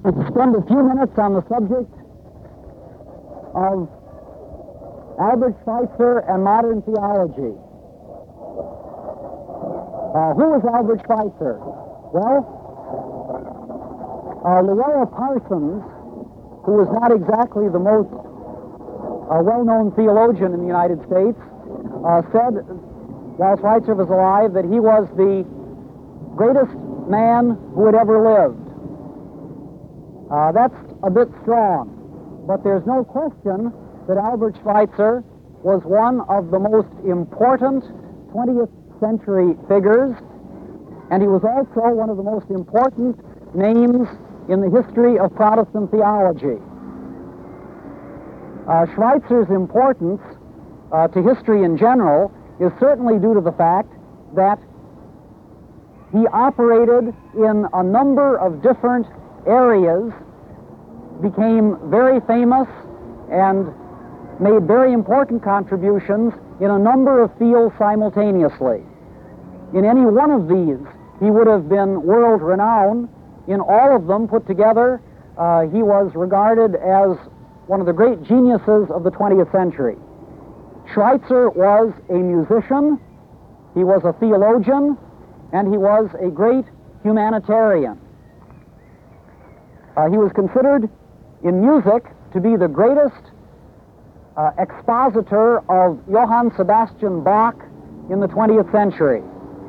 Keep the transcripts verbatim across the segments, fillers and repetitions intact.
spend a few minutes on the subject of Albert Schweitzer and modern theology. Uh, who was Albert Schweitzer? Well, uh, Loyola Parsons, who was not exactly the most uh, well-known theologian in the United States, uh, said while Schweitzer was alive that he was the greatest man who had ever lived. Uh, that's a bit strong, but there's no question that Albert Schweitzer was one of the most important twentieth century figures, and he was also one of the most important names in the history of Protestant theology. Uh, Schweitzer's importance uh, to history in general is certainly due to the fact that he operated in a number of different areas, became very famous, and made very important contributions in a number of fields simultaneously. In any one of these, he would have been world-renowned. In all of them put together, uh, he was regarded as one of the great geniuses of the twentieth century. Schweitzer was a musician, he was a theologian, and he was a great humanitarian. Uh, he was considered in music to be the greatest uh, expositor of Johann Sebastian Bach in the twentieth century.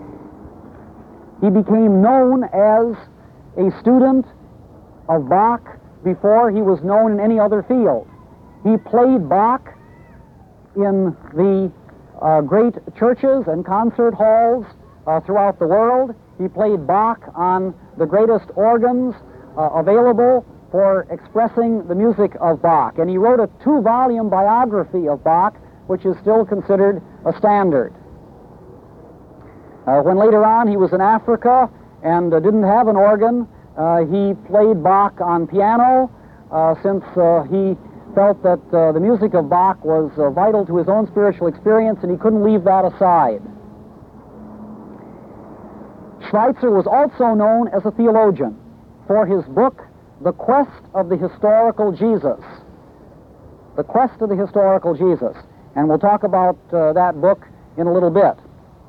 He became known as a student of Bach before he was known in any other field. He played Bach in the uh, great churches and concert halls uh, throughout the world. He played Bach on the greatest organs uh, available for expressing the music of Bach. And he wrote a two-volume biography of Bach, which is still considered a standard. Uh, when later on he was in Africa and uh, didn't have an organ, uh, he played Bach on piano, uh, since uh, he felt that uh, the music of Bach was uh, vital to his own spiritual experience, and he couldn't leave that aside. Schweitzer was also known as a theologian for his book, The Quest of the Historical Jesus. The Quest of the Historical Jesus. And we'll talk about uh, that book in a little bit.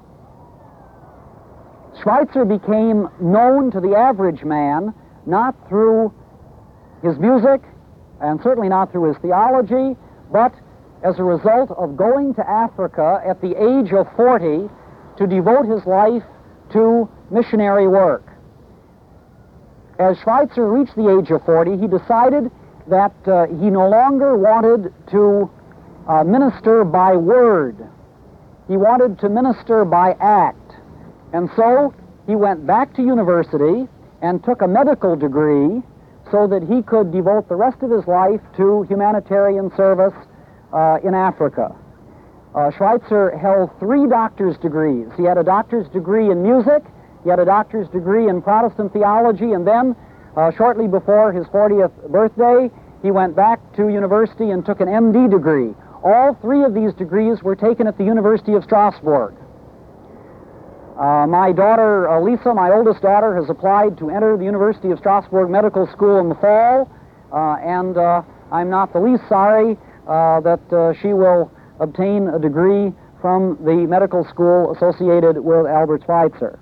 Schweitzer became known to the average man not through his music, and certainly not through his theology, but as a result of going to Africa at the age of forty to devote his life to missionary work. As Schweitzer reached the age of forty, he decided that uh, he no longer wanted to uh, minister by word. He wanted to minister by act. And so he went back to university and took a medical degree so that he could devote the rest of his life to humanitarian service uh, in Africa. Uh, Schweitzer held three doctor's degrees. He had a doctor's degree in music, he had a doctor's degree in Protestant theology, and then, uh, shortly before his fortieth birthday, he went back to university and took an M D degree. All three of these degrees were taken at the University of Strasbourg. Uh, my daughter, uh, Lisa, my oldest daughter, has applied to enter the University of Strasbourg Medical School in the fall, uh, and uh, I'm not the least sorry uh, that uh, she will obtain a degree from the medical school associated with Albert Schweitzer.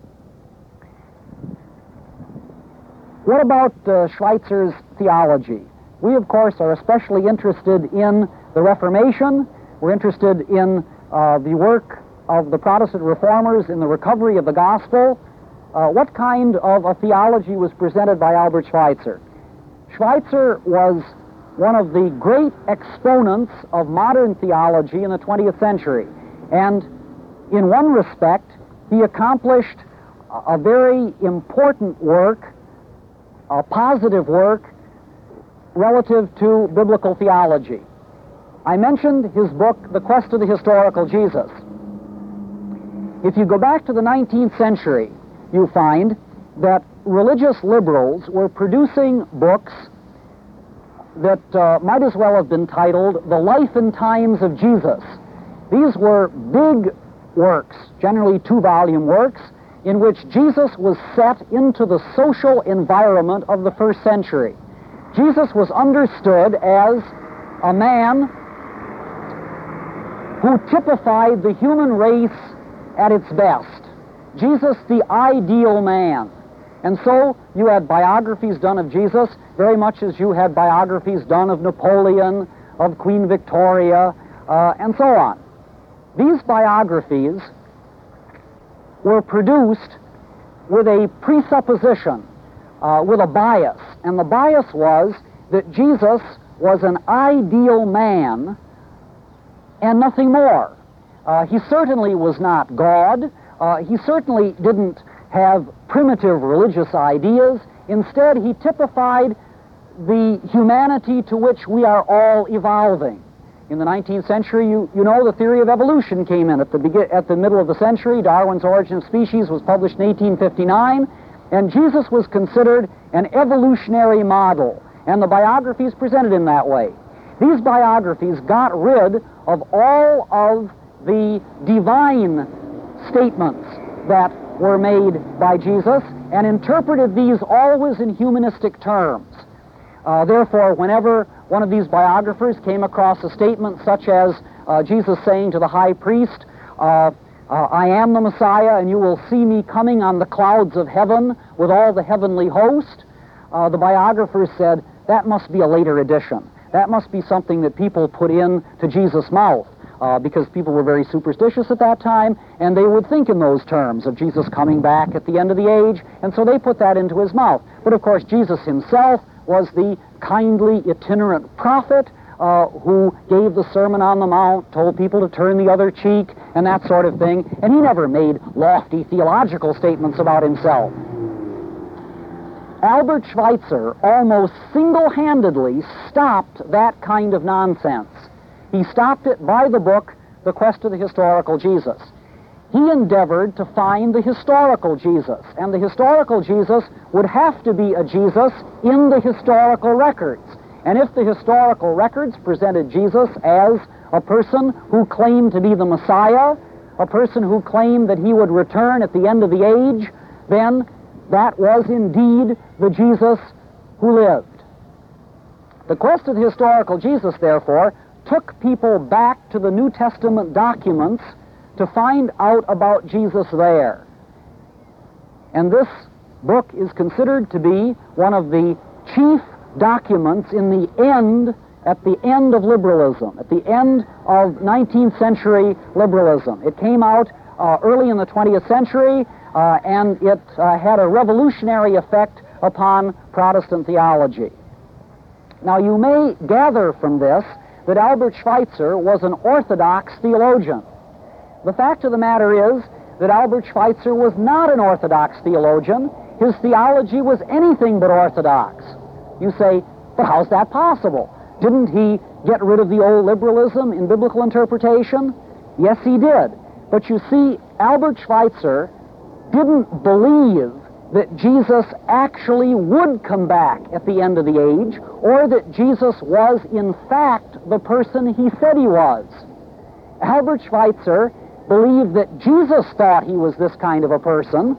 What about uh, Schweitzer's theology? We, of course, are especially interested in the Reformation. We're interested in uh, the work of the Protestant reformers in the recovery of the gospel. Uh, what kind of a theology was presented by Albert Schweitzer? Schweitzer was one of the great exponents of modern theology in the twentieth century. And in one respect, he accomplished a very important work, a positive work, relative to biblical theology. I mentioned his book, The Quest of the Historical Jesus. If you go back to the nineteenth century, you find that religious liberals were producing books that uh, might as well have been titled The Life and Times of Jesus. These were big works, generally two-volume works, in which Jesus was set into the social environment of the first century. Jesus was understood as a man who typified the human race at its best. Jesus, the ideal man. And so you had biographies done of Jesus very much as you had biographies done of Napoleon, of Queen Victoria, uh, and so on. These biographies were produced with a presupposition, uh, with a bias. And the bias was that Jesus was an ideal man and nothing more. Uh, he certainly was not God. Uh, he certainly didn't have primitive religious ideas. Instead, he typified the humanity to which we are all evolving. In the nineteenth century, you, you know, the theory of evolution came in at the, begin, at the middle of the century. Darwin's Origin of Species was published in eighteen fifty-nine, and Jesus was considered an evolutionary model, and the biographies presented him that way. These biographies got rid of all of the divine statements that were made by Jesus and interpreted these always in humanistic terms. Uh, therefore, whenever one of these biographers came across a statement such as uh, Jesus saying to the high priest, uh, uh, I am the Messiah, and you will see me coming on the clouds of heaven with all the heavenly host, uh, the biographers said, that must be a later addition. That must be something that people put in to Jesus' mouth, uh, because people were very superstitious at that time, and they would think in those terms of Jesus coming back at the end of the age, and so they put that into his mouth. But of course, Jesus himself was the kindly itinerant prophet uh, who gave the Sermon on the Mount, told people to turn the other cheek, and that sort of thing, and he never made lofty theological statements about himself. Albert Schweitzer almost single-handedly stopped that kind of nonsense. He stopped it by the book, The Quest of the Historical Jesus. He endeavored to find the historical Jesus, and the historical Jesus would have to be a Jesus in the historical records. And if the historical records presented Jesus as a person who claimed to be the Messiah, a person who claimed that he would return at the end of the age, then that was indeed the Jesus who lived. The Quest of the Historical Jesus, therefore, took people back to the New Testament documents to find out about Jesus there. And this book is considered to be one of the chief documents in the end, at the end of liberalism, at the end of nineteenth century liberalism. It came out uh, early in the twentieth century, uh, and it uh, had a revolutionary effect upon Protestant theology. Now, you may gather from this that Albert Schweitzer was an Orthodox theologian. The fact of the matter is that Albert Schweitzer was not an Orthodox theologian. His theology was anything but Orthodox. You say, but how's that possible? Didn't he get rid of the old liberalism in biblical interpretation? Yes, he did. But you see, Albert Schweitzer didn't believe that Jesus actually would come back at the end of the age, or that Jesus was, in fact, the person he said he was. Albert Schweitzer believed that Jesus thought he was this kind of a person,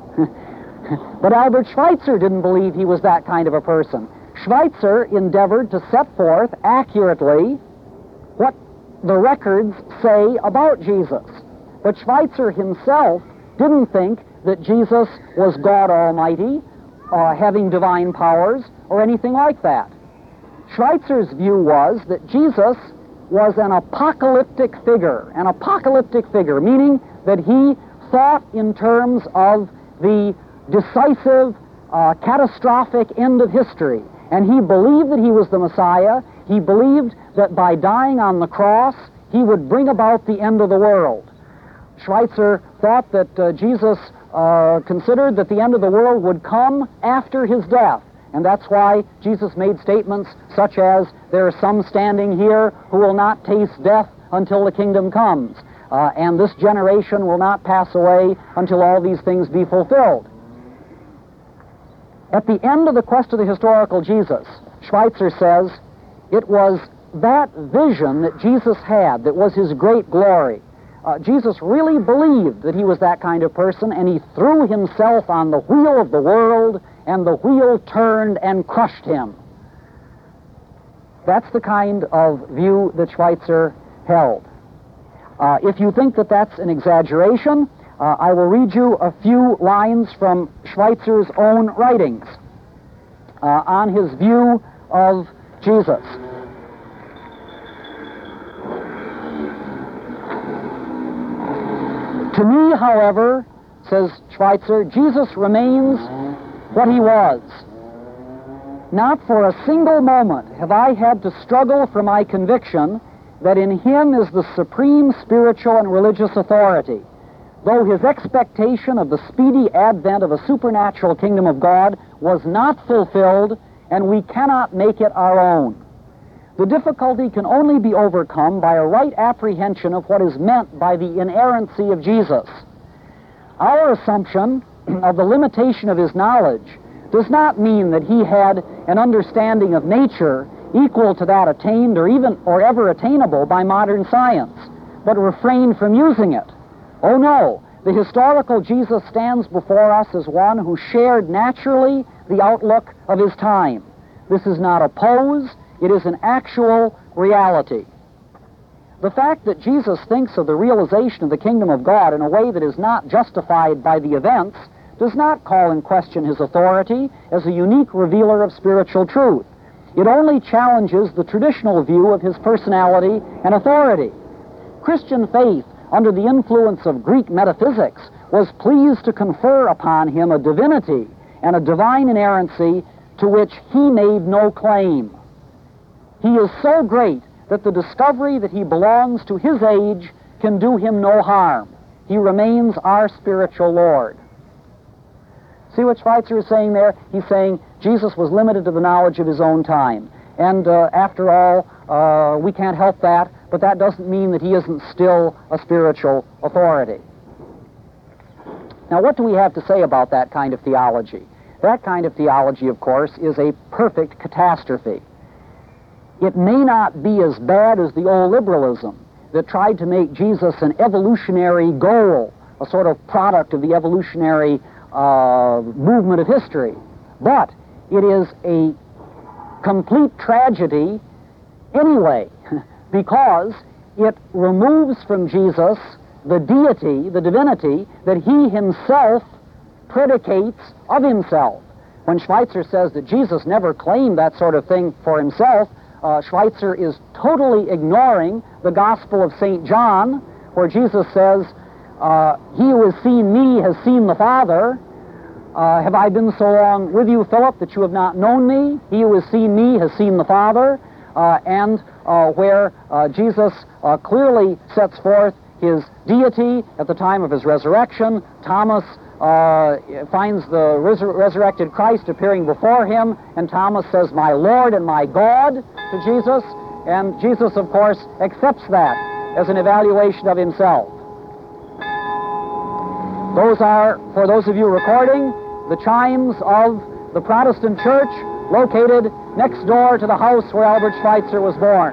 but Albert Schweitzer didn't believe he was that kind of a person. Schweitzer endeavored to set forth accurately what the records say about Jesus. But Schweitzer himself didn't think that Jesus was God Almighty, uh, having divine powers, or anything like that. Schweitzer's view was that Jesus was an apocalyptic figure, an apocalyptic figure, meaning that he thought in terms of the decisive, uh, catastrophic end of history. And he believed that he was the Messiah. He believed that by dying on the cross, he would bring about the end of the world. Schweitzer thought that uh, Jesus uh, considered that the end of the world would come after his death. And that's why Jesus made statements such as, there are some standing here who will not taste death until the kingdom comes. Uh, and this generation will not pass away until all these things be fulfilled. At the end of the Quest of the Historical Jesus, Schweitzer says, it was that vision that Jesus had that was his great glory. uh, Jesus really believed that he was that kind of person, and he threw himself on the wheel of the world, and the wheel turned and crushed him. That's the kind of view that Schweitzer held. Uh, if you think that that's an exaggeration, uh, I will read you a few lines from Schweitzer's own writings uh, on his view of Jesus. To me, however, says Schweitzer, Jesus remains what he was. Not for a single moment have I had to struggle for my conviction that in him is the supreme spiritual and religious authority, though his expectation of the speedy advent of a supernatural kingdom of God was not fulfilled, and we cannot make it our own. The difficulty can only be overcome by a right apprehension of what is meant by the inerrancy of Jesus. Our assumption of the limitation of his knowledge does not mean that he had an understanding of nature equal to that attained or even or ever attainable by modern science, but refrain from using it. Oh no, the historical Jesus stands before us as one who shared naturally the outlook of his time. This is not a pose, it is an actual reality. The fact that Jesus thinks of the realization of the kingdom of God in a way that is not justified by the events does not call in question his authority as a unique revealer of spiritual truth. It only challenges the traditional view of his personality and authority. Christian faith, under the influence of Greek metaphysics, was pleased to confer upon him a divinity and a divine inerrancy to which he made no claim. He is so great that the discovery that he belongs to his age can do him no harm. He remains our spiritual Lord. See what Schweitzer is saying there? He's saying Jesus was limited to the knowledge of his own time. And uh, after all, uh, we can't help that, but that doesn't mean that he isn't still a spiritual authority. Now, what do we have to say about that kind of theology? That kind of theology, of course, is a perfect catastrophe. It may not be as bad as the old liberalism that tried to make Jesus an evolutionary goal, a sort of product of the evolutionary uh, movement of history. But it is a complete tragedy anyway, because it removes from Jesus the deity, the divinity, that he himself predicates of himself. When Schweitzer says that Jesus never claimed that sort of thing for himself, uh, Schweitzer is totally ignoring the Gospel of Saint John, where Jesus says, uh, he who has seen me has seen the Father. Uh, have I been so long with you, Philip, that you have not known me? He who has seen me has seen the Father. Uh, and uh, where uh, Jesus uh, clearly sets forth his deity at the time of his resurrection. Thomas uh, finds the resur- resurrected Christ appearing before him, and Thomas says, "My Lord and my God," to Jesus, and Jesus, of course, accepts that as an evaluation of himself. Those are, for those of you recording, the chimes of the Protestant church located next door to the house where Albert Schweitzer was born.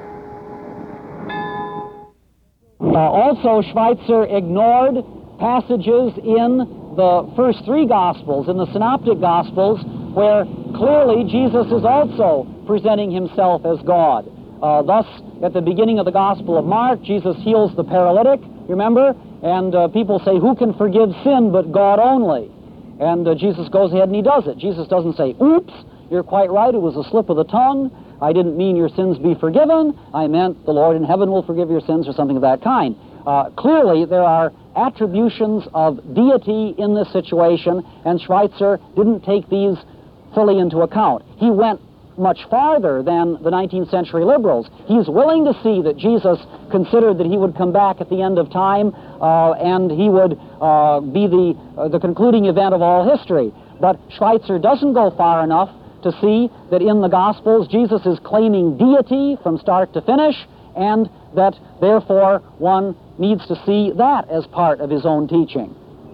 Uh, also, Schweitzer ignored passages in the first three Gospels, in the Synoptic Gospels, where clearly Jesus is also presenting himself as God. Uh, thus, at the beginning of the Gospel of Mark, Jesus heals the paralytic, remember? And uh, people say, who can forgive sin but God only? And uh, Jesus goes ahead and he does it. Jesus doesn't say, oops, you're quite right, it was a slip of the tongue. I didn't mean your sins be forgiven. I meant the Lord in heaven will forgive your sins, or something of that kind. Uh, clearly, there are attributions of deity in this situation, and Schweitzer didn't take these fully into account. He went much farther than the nineteenth century liberals. He's willing to see that Jesus considered that he would come back at the end of time, uh, and he would uh, be the, uh, the concluding event of all history. But Schweitzer doesn't go far enough to see that in the Gospels Jesus is claiming deity from start to finish, and that therefore one needs to see that as part of his own teaching.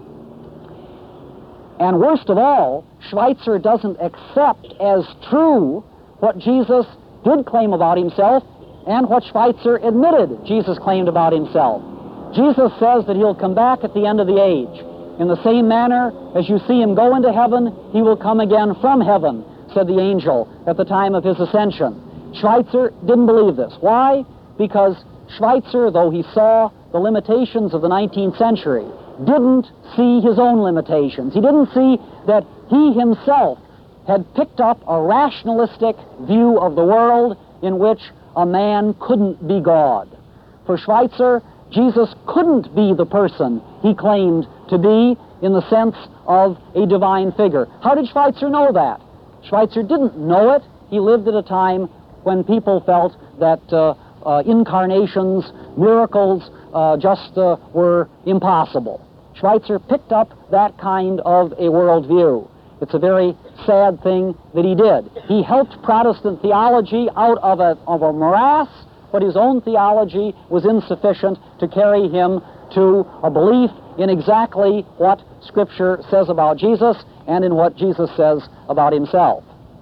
And worst of all, Schweitzer doesn't accept as true what Jesus did claim about himself and what Schweitzer admitted Jesus claimed about himself. Jesus says that he'll come back at the end of the age. In the same manner as you see him go into heaven, he will come again from heaven, said the angel at the time of his ascension. Schweitzer didn't believe this. Why? Because Schweitzer, though he saw the limitations of the nineteenth century, didn't see his own limitations. He didn't see that he himself had picked up a rationalistic view of the world in which a man couldn't be God. For Schweitzer, Jesus couldn't be the person he claimed to be in the sense of a divine figure. How did Schweitzer know that? Schweitzer didn't know it. He lived at a time when people felt that uh, uh, incarnations, miracles, uh, just uh, were impossible. Schweitzer picked up that kind of a worldview. It's a very sad thing that he did. He helped Protestant theology out of a, of a morass, but his own theology was insufficient to carry him to a belief in exactly what Scripture says about Jesus and in what Jesus says about himself.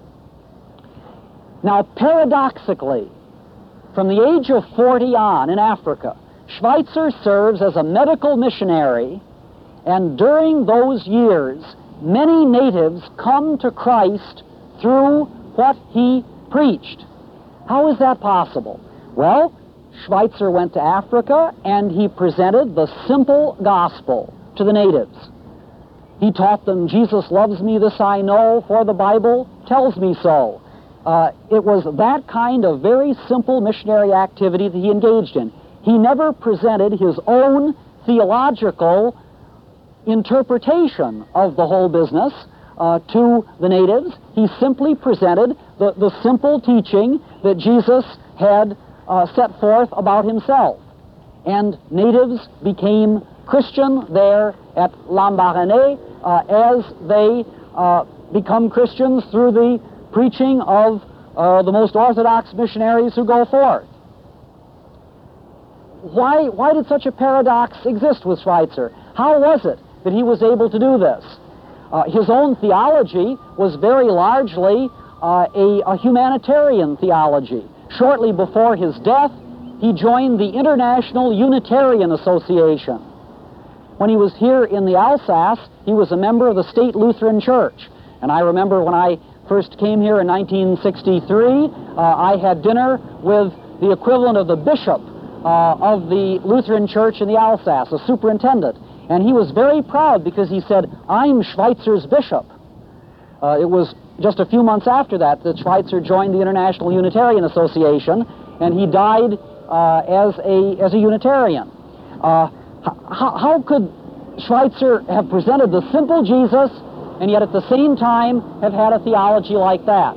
Now, paradoxically, from the age of forty on in Africa, Schweitzer serves as a medical missionary, and during those years, many natives come to Christ through what he preached. How is that possible? Well, Schweitzer went to Africa and he presented the simple gospel to the natives. He taught them, Jesus loves me, this I know, for the Bible tells me so. Uh, it was that kind of very simple missionary activity that he engaged in. He never presented his own theological interpretation of the whole business uh, to the natives. He simply presented the, the simple teaching that Jesus had uh, set forth about himself. And natives became Christian there at Lambaréné uh, as they uh, become Christians through the preaching of uh, the most orthodox missionaries who go forth. Why, why did such a paradox exist with Schweitzer? How was it that he was able to do this? Uh, his own theology was very largely uh, a, a humanitarian theology. Shortly before his death, he joined the International Unitarian Association. When he was here in the Alsace, he was a member of the State Lutheran Church. And I remember when I first came here in nineteen sixty-three, uh, I had dinner with the equivalent of the bishop uh, of the Lutheran Church in the Alsace, a superintendent. And he was very proud because he said, I'm Schweitzer's bishop. Uh, it was just a few months after that that Schweitzer joined the International Unitarian Association, and he died uh, as, a, as a Unitarian. Uh, how, how could Schweitzer have presented the simple Jesus and yet at the same time have had a theology like that?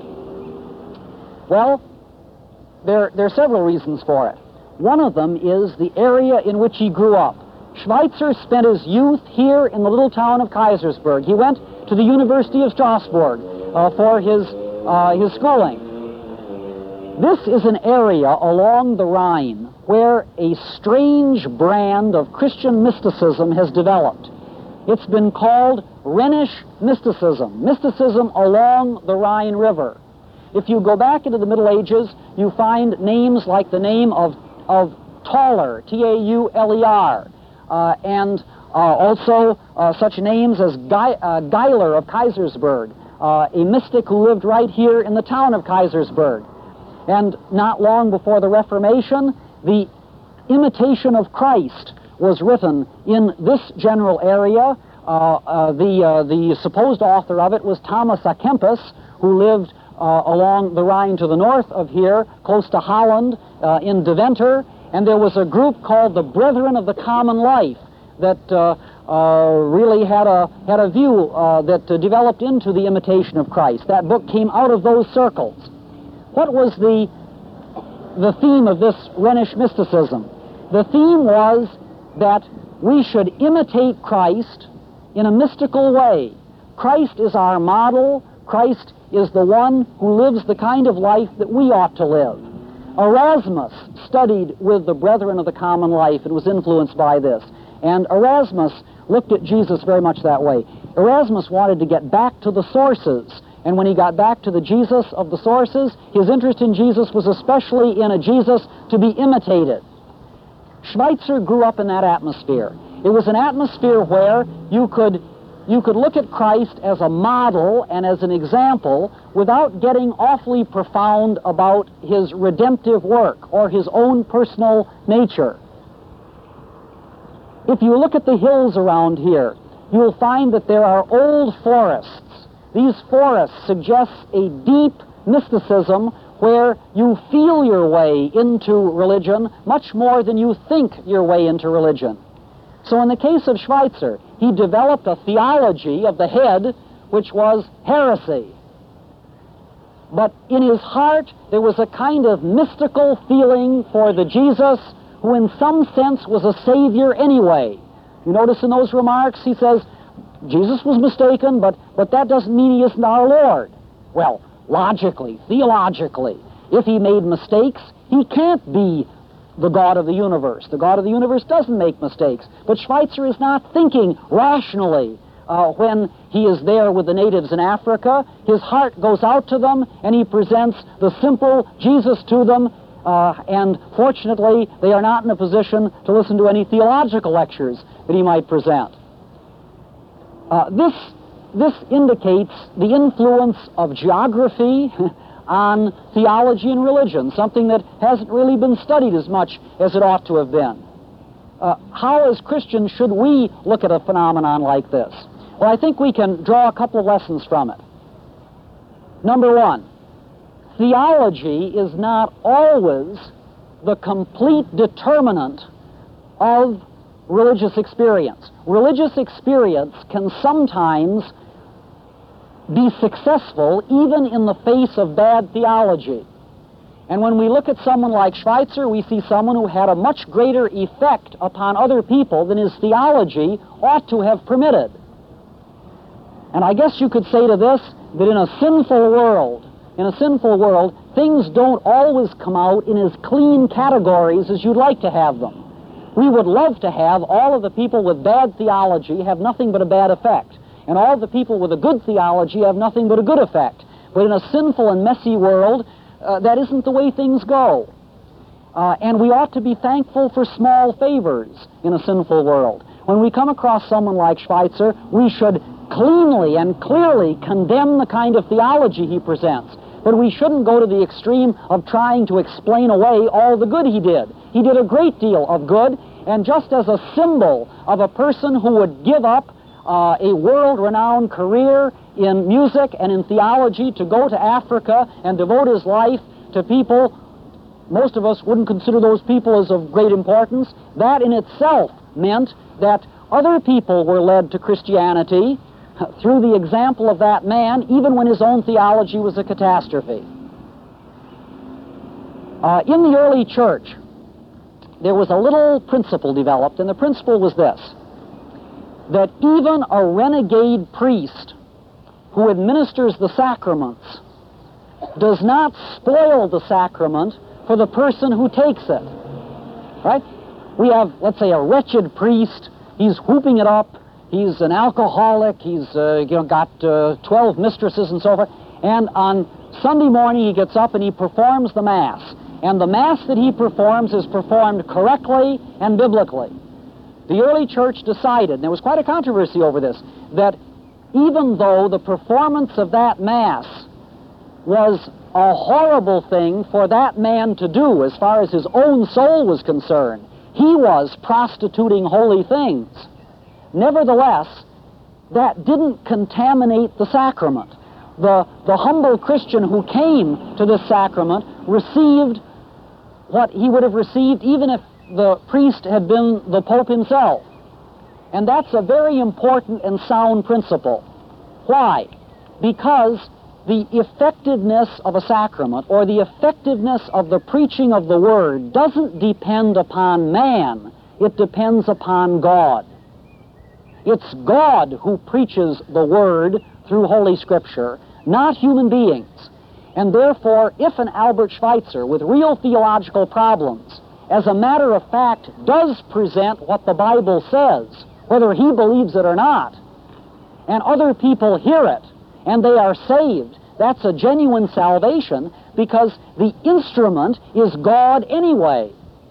Well, there, there are several reasons for it. One of them is the area in which he grew up. Schweitzer spent his youth here in the little town of Kaisersberg. He went to the University of Strasbourg uh, for his, uh, his schooling. This is an area along the Rhine where a strange brand of Christian mysticism has developed. It's been called Rhenish mysticism, mysticism along the Rhine River. If you go back into the Middle Ages, you find names like the name of, of Tauler, T A U L E R, uh, and uh, also uh, such names as Guy, uh, Geiler of Kaisersberg, uh, a mystic who lived right here in the town of Kaisersberg. And not long before the Reformation, the Imitation of Christ was written in this general area. Uh, uh, the, uh, the supposed author of it was Thomas à Kempis, who lived uh, along the Rhine to the north of here, close to Holland, uh, in Deventer. And there was a group called the Brethren of the Common Life that uh, uh, really had a, had a view uh, that uh, developed into the Imitation of Christ. That book came out of those circles. What was the, the theme of this Rhenish mysticism? The theme was that we should imitate Christ in a mystical way. Christ is our model. Christ is the one who lives the kind of life that we ought to live. Erasmus studied with the Brethren of the Common Life and was influenced by this. And Erasmus looked at Jesus very much that way. Erasmus wanted to get back to the sources. And when he got back to the Jesus of the sources, his interest in Jesus was especially in a Jesus to be imitated. Schweitzer grew up in that atmosphere. It was an atmosphere where you could, you could look at Christ as a model and as an example without getting awfully profound about his redemptive work or his own personal nature. If you look at the hills around here, you'll find that there are old forests. These forests suggest a deep mysticism where you feel your way into religion much more than you think your way into religion. So in the case of Schweitzer, he developed a theology of the head which was heresy. But in his heart, there was a kind of mystical feeling for the Jesus who in some sense was a savior anyway. You notice in those remarks, he says, Jesus was mistaken, but, but that doesn't mean he isn't our Lord. Well, logically, theologically, if he made mistakes, he can't be the God of the universe. The God of the universe doesn't make mistakes. But Schweitzer is not thinking rationally uh, when he is there with the natives in Africa. His heart goes out to them, and he presents the simple Jesus to them, uh, and fortunately, they are not in a position to listen to any theological lectures that he might present. Uh, this, this indicates the influence of geography on theology and religion, something that hasn't really been studied as much as it ought to have been. Uh, how, as Christians, should we look at a phenomenon like this? Well, I think we can draw a couple of lessons from it. Number one, theology is not always the complete determinant of religious experience. Religious experience can sometimes be successful even in the face of bad theology. And when we look at someone like Schweitzer, we see someone who had a much greater effect upon other people than his theology ought to have permitted. And I guess you could say to this, that in a sinful world, in a sinful world, things don't always come out in as clean categories as you'd like to have them. We would love to have all of the people with bad theology have nothing but a bad effect, and all the people with a good theology have nothing but a good effect. But in a sinful and messy world, uh, that isn't the way things go. Uh, and we ought to be thankful for small favors in a sinful world. When we come across someone like Schweitzer, we should cleanly and clearly condemn the kind of theology he presents. But we shouldn't go to the extreme of trying to explain away all the good he did. He did a great deal of good, and just as a symbol of a person who would give up uh, a world-renowned career in music and in theology to go to Africa and devote his life to people, most of us wouldn't consider those people as of great importance, that in itself meant that other people were led to Christianity through the example of that man, even when his own theology was a catastrophe. Uh, in the early church, there was a little principle developed, and the principle was this, that even a renegade priest who administers the sacraments does not spoil the sacrament for the person who takes it. Right? We have, let's say, a wretched priest. He's whooping it up. He's an alcoholic. He's uh, you know, got uh, twelve mistresses and so forth. And on Sunday morning, he gets up and he performs the Mass. And the Mass that he performs is performed correctly and biblically. The early church decided, and there was quite a controversy over this, that even though the performance of that Mass was a horrible thing for that man to do as far as his own soul was concerned, he was prostituting holy things. Nevertheless, that didn't contaminate the sacrament. The, the humble Christian who came to this sacrament received what he would have received even if the priest had been the Pope himself. And that's a very important and sound principle. Why? Because the effectiveness of a sacrament or the effectiveness of the preaching of the Word doesn't depend upon man, it depends upon God. It's God who preaches the Word through Holy Scripture, not human beings. And therefore, if an Albert Schweitzer with real theological problems, as a matter of fact, does present what the Bible says, whether he believes it or not, and other people hear it, and they are saved, that's a genuine salvation, because the instrument is God anyway.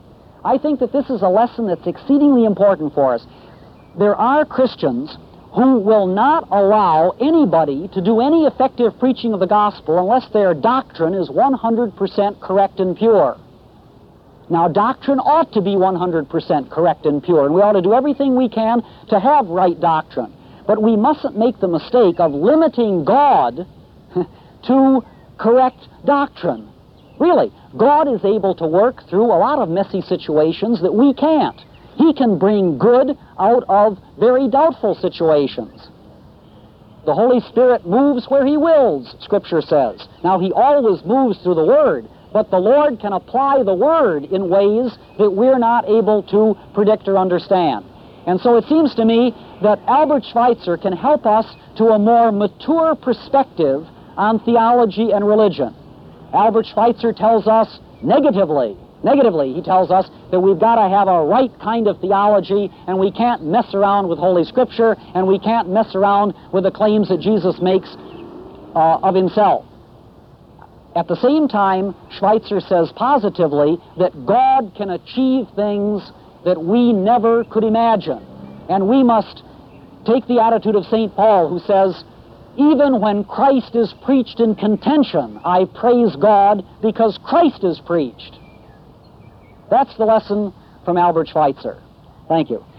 I think that this is a lesson that's exceedingly important for us. There are Christians who will not allow anybody to do any effective preaching of the gospel unless their doctrine is one hundred percent correct and pure. Now, doctrine ought to be one hundred percent correct and pure, and we ought to do everything we can to have right doctrine. But we mustn't make the mistake of limiting God to correct doctrine. Really, God is able to work through a lot of messy situations that we can't. He can bring good out of very doubtful situations. The Holy Spirit moves where He wills, Scripture says. Now, He always moves through the Word, but the Lord can apply the Word in ways that we're not able to predict or understand. And so it seems to me that Albert Schweitzer can help us to a more mature perspective on theology and religion. Albert Schweitzer tells us negatively, negatively, he tells us that we've got to have a right kind of theology, and we can't mess around with Holy Scripture, and we can't mess around with the claims that Jesus makes uh, of Himself. At the same time, Schweitzer says positively that God can achieve things that we never could imagine. And we must take the attitude of Saint Paul, who says, even when Christ is preached in contention, I praise God because Christ is preached. That's the lesson from Albert Schweitzer. Thank you.